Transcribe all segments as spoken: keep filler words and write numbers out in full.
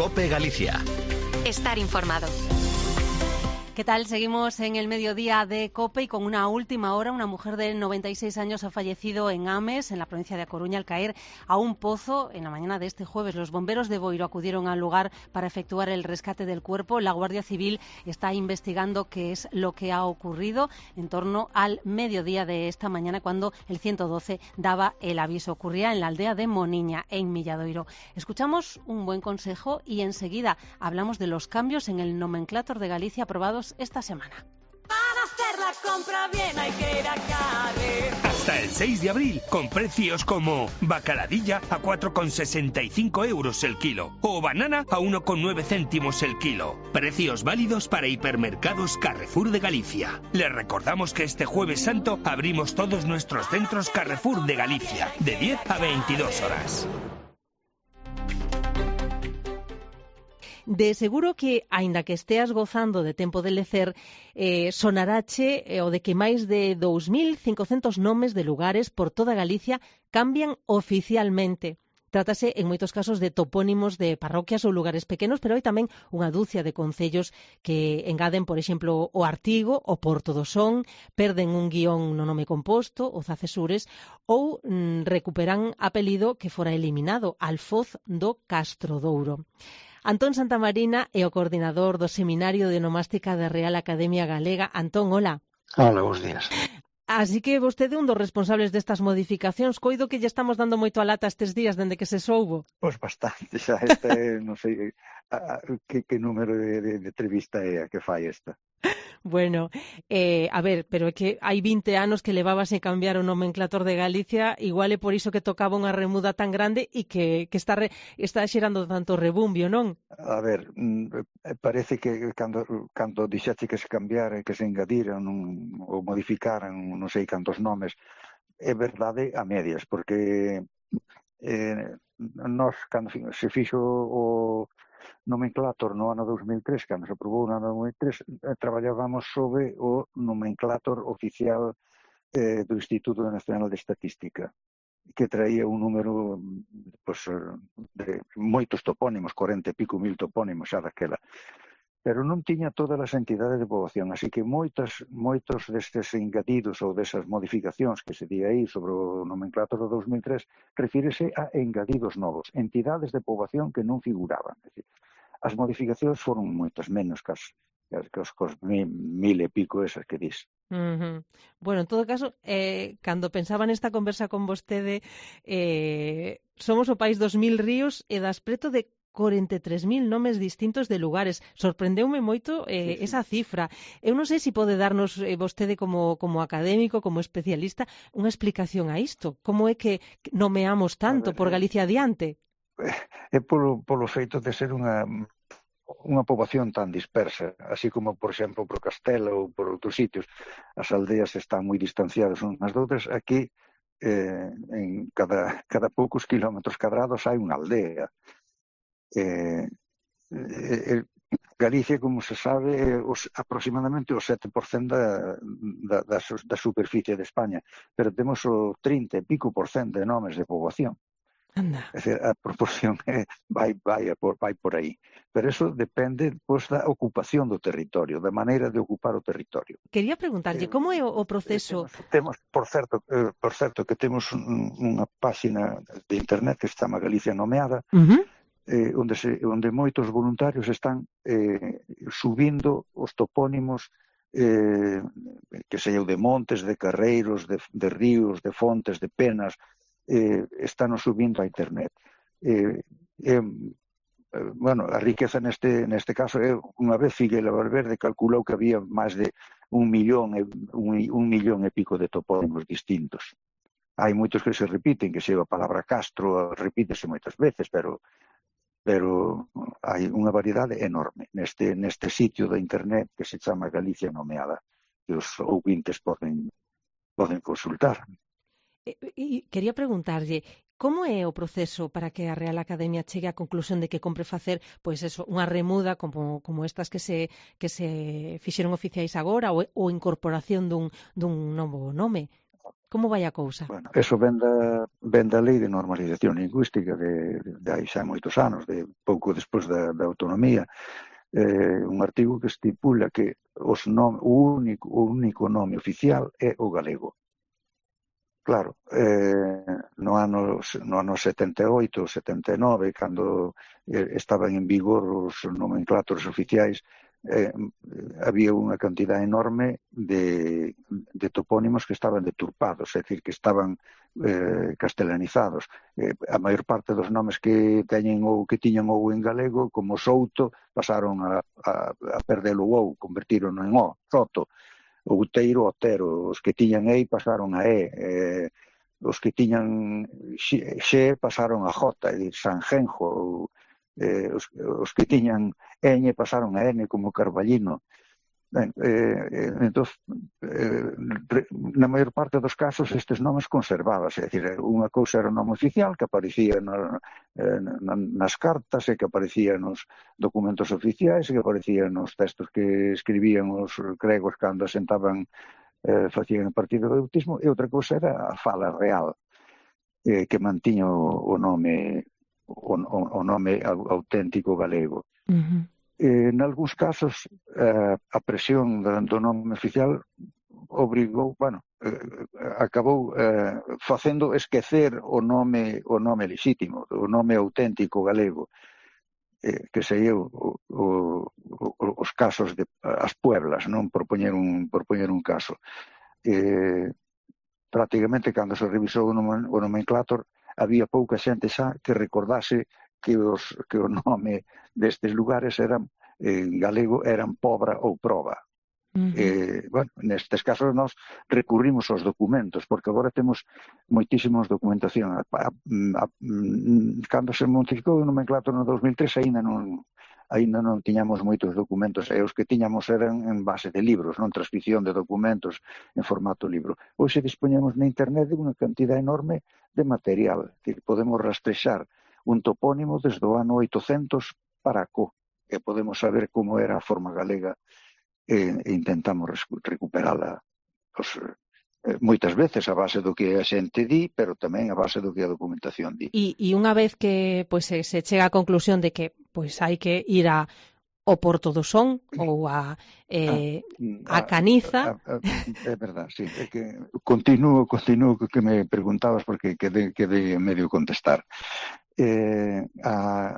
COPE Galicia. Estar informado. ¿Qué tal? Seguimos en el mediodía de COPE y con una última hora. Una mujer de noventa y seis años ha fallecido en Ames, en la provincia de A Coruña, al caer a un pozo en la mañana de este jueves. Los bomberos de Boiro acudieron al lugar para efectuar el rescate del cuerpo. La Guardia Civil está investigando qué es lo que ha ocurrido en torno al mediodía de esta mañana, cuando el ciento doce daba el aviso. Ocurría en la aldea de Moniña, en Milladoiro. Escuchamos un buen consejo y enseguida hablamos de los cambios en el nomenclátor de Galicia aprobados esta semana. Para hacer la compra bien hay que ir a Carre. Hasta el seis de abril, con precios como bacaladilla a cuatro con sesenta y cinco euros el kilo o banana a uno con nueve céntimos el kilo. Precios válidos para hipermercados Carrefour de Galicia. Les recordamos que este Jueves Santo abrimos todos nuestros centros Carrefour de Galicia, de diez a veintidós horas. De seguro que, aínda que esteas gozando de tempo de lecer, eh, sonarache eh, o de que máis de dous mil cincocentos nomes de lugares por toda Galicia cambian oficialmente. Trátase, en moitos casos, de topónimos de parroquias ou lugares pequenos, pero hai tamén unha dúcia de concellos que engaden, por exemplo, o Artigo, o Porto do Son, perden un guión no nome composto, o Zacesures, ou mm, recuperan apelido que fora eliminado, Alfoz do Castrodouro. Antón Santamarina é o coordinador do Seminario de Onomástica da Real Academia Galega. Antón, hola. Hola, bons días. Así que vostede é un dos responsables destas modificacións. Coido que lle estamos dando moito a lata estes días dende que se soubo. Pois bastante, xa este, non sei a, a, que, que número de, de, de entrevista é a que fai esta. Bueno, eh, a ver, pero é que hai vinte anos que levabase cambiar o nomenclator de Galicia, igual é por iso que tocaba unha remuda tan grande e que, que está, re, está xerando tanto rebumbio, non? A ver, parece que cando, cando dixaste que se cambiara, que se engadiran un, ou modificaran non sei cantos nomes, é verdade a medias, porque eh, nós, cando se fixo o nomenclator no ano dos mil tres, cando se aprobou no ano dos mil tres, traballábamos sobre o nomenclator oficial eh, do Instituto Nacional de Estatística, que traía un número pues, de moitos topónimos, corenta e pico mil topónimos xa daquela, pero non tiña todas as entidades de poboación, así que moitas, moitos destes engadidos ou desas modificacións que se di aí sobre o nomenclator do dos mil tres refírese a engadidos novos, entidades de poboación que non figuraban. É dicir, as modificacións foron moitas menos que as, que os, que os mil, mil e pico esas que dis. Uh-huh. Bueno, en todo caso, eh, cando pensaba nesta conversa con vostede, eh, somos o país dos mil ríos e das preto de corenta e tres mil nomes distintos de lugares. Sorprendeume moito eh, sí, sí. esa cifra. Eu non sei se pode darnos eh, vostede como, como académico, como especialista, unha explicación a isto. Como é que nomeamos tanto ver, por Galicia adiante? É polo, polo feito de ser unha unha poboación tan dispersa, así como, por exemplo, por Castela ou por outros sitios, as aldeas están moi distanciadas unhas doutras. Aquí, eh, en cada, cada poucos kilómetros cadrados hai unha aldea. Eh, eh, Galicia, como se sabe, os, aproximadamente o sete por cento da, da, da, da superficie de España, pero temos o trinta e pico por cento de nomes de poboación. Anda. É dicir, a proporción é, vai, vai, vai por aí. Pero eso depende pues, da ocupación do territorio, da maneira de ocupar o territorio. Quería preguntarlle, eh, como é o proceso? Temos, temos por certo, eh, por certo que temos un, unha páxina de internet que se chama Galicia Nomeada, uh-huh. eh, onde, se, onde moitos voluntarios están eh, subindo os topónimos eh, que sei eu, de montes, de carreiros, de, de ríos, de fontes, de penas, eh, están subindo a internet. Eh, eh, bueno, a riqueza neste, neste caso é, unha vez Figueira Valverde calculou que había máis de un millón, un, un millón e pico de topónimos distintos. Hai moitos que se repiten, que se a palabra Castro repítese moitas veces, pero pero hai unha variedade enorme neste, neste sitio da internet que se chama Galicia Nomeada, que os ouvintes poden, poden consultar. E quería preguntarlle, como é o proceso para que a Real Academia chegue á conclusión de que compre facer pois eso, unha remuda como, como estas que se, que se fixeron oficiais agora ou, ou incorporación dun, dun novo nome? Como vai a cousa? Bueno, eso ven da, ven da Lei de Normalización Lingüística de, de, de hai xa moitos anos, de pouco despois da, da autonomía, eh, un artigo que estipula que os nom, o, único, o único nome oficial é o galego. Claro, eh, no ano, no ano setenta e oito, setenta e nove, cando eh, estaban en vigor os nomenclátoros oficiais, eh, había unha cantidad enorme de, de topónimos que estaban deturpados, é dicir, que estaban eh, castelanizados. Eh, a maior parte dos nomes que teñen ou que tiñan ou en galego, como Souto, pasaron a, a, a perdelo o ou, convertiron en o, Soto. O Outeiro, Otero, os que tiñan ei pasaron a e, eh, os que tiñan xe pasaron a j, é dicir, Sanjenjo, eh, os, os que tiñan eñe pasaron a n como Carballino. Ben, eh, entón, eh, na maior parte dos casos estes nomes conservábase, é dicir, unha cousa era o nome oficial que aparecía na, na, nas cartas e que aparecía nos documentos oficiais e que aparecía nos textos que escribían os gregos cando asentaban, eh, facían o partido do bautismo, e outra cousa era a fala real, eh, que mantiña o, o nome o, o nome auténtico galego. Uh-huh. Eh, nalgúns casos, eh, a presión do, do nome oficial obrigou, bueno, eh, acabou eh, facendo esquecer o nome o nome lexítimo, o nome auténtico galego, eh, que sei eu, o, o, o, os casos de as Pueblas, non por poñer un, por poñer un caso. Eh, prácticamente, cando se revisou o, nome, o nomenclátor, había pouca xente xa que recordase que, os, que o nome destes lugares eran, en galego eran Pobra ou Proba. Uh-huh. Eh, bueno, nestes casos nós recurrimos aos documentos, porque agora temos moitísimos documentación. A, a, a, cando se modificou o nomenclátor no dos mil tres aínda non, aínda non tiñamos moitos documentos, e os que tiñamos eran en base de libros, non transcripción de documentos en formato libro. Hoxe dispoñemos na internet de unha cantidad enorme de material, que podemos rastrexar un topónimo desde o ano oitocentos para acó, e podemos saber como era a forma galega e, e intentamos recuperala os, eh, moitas veces a base do que a xente di, pero tamén a base do que a documentación di. E, e unha vez que pues, se, se chega á conclusión de que pues, hai que ir a o Porto do Son ou a, eh, a, a Caniza. A, a, a, é verdade, sí. É que continuo, continuo que me preguntabas porque quedé, quedé medio contestar. Eh, a,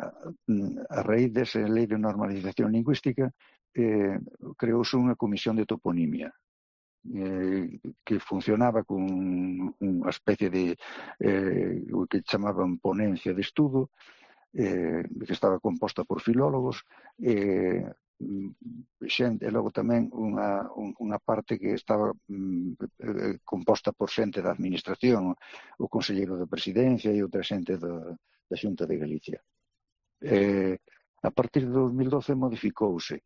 a raíz desa lei de normalización lingüística eh, creouse unha comisión de toponimia eh, que funcionaba con unha especie de eh, o que chamaban ponencia de estudo, eh, que estaba composta por filólogos, eh, xente, e logo tamén unha, unha parte que estaba mm, composta por xente da administración, o conselleiro da presidencia e outra xente da, da Xunta de Galicia. Eh, a partir de dos mil doce modificouse,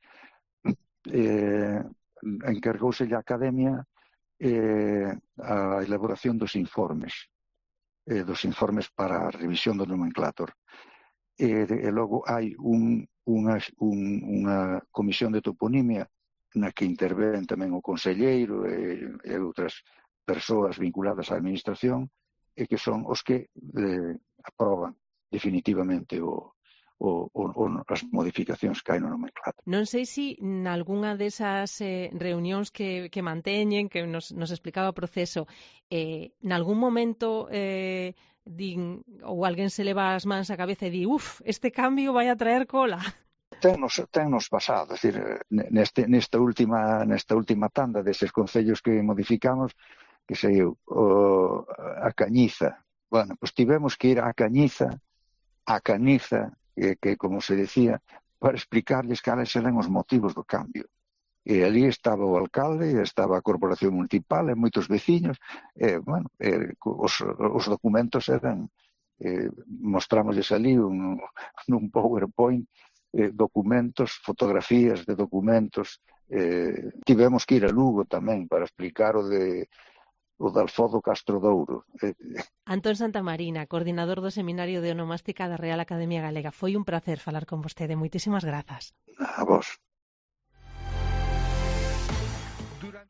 eh, encargouse a Academia eh, a elaboración dos informes, eh, dos informes para a revisión do nomenclátor. E, e logo hai un, unha, un, unha comisión de toponimia na que intervén tamén o conselleiro e, e outras persoas vinculadas á administración, e que son os que eh, aproban definitivamente o, o, o, o, as modificacións que hai no nomenclátor. Non sei se nalgúna desas eh, reunións que, que manteñen, que nos, nos explicaba o proceso, eh, nalgún momento eh, din, ou alguén se leva as mans á cabeza e di, uf, este cambio vai a traer cola. Tennos, tennos pasado, é dicir, neste, nesta, última, nesta última tanda deses concellos que modificamos, que sei eu, o, a Cañiza. Bueno, pois tivemos que ir á Cañiza, á Caniza, que, que como se decía, para explicarles cales eran os motivos do cambio. E ali estaba o alcalde, estaba a corporación municipal e moitos veciños, e, bueno, e, os, os documentos eran, eh, mostrámosles ali un, un PowerPoint, eh, documentos, fotografías de documentos, eh, tivemos que ir a Lugo tamén para explicar o de o de Alfodo Castro Douro. Antón Santamarina, coordinador do Seminario de Onomástica da Real Academia Galega. Foi un placer falar con vostede. Moitísimas grazas. A vos.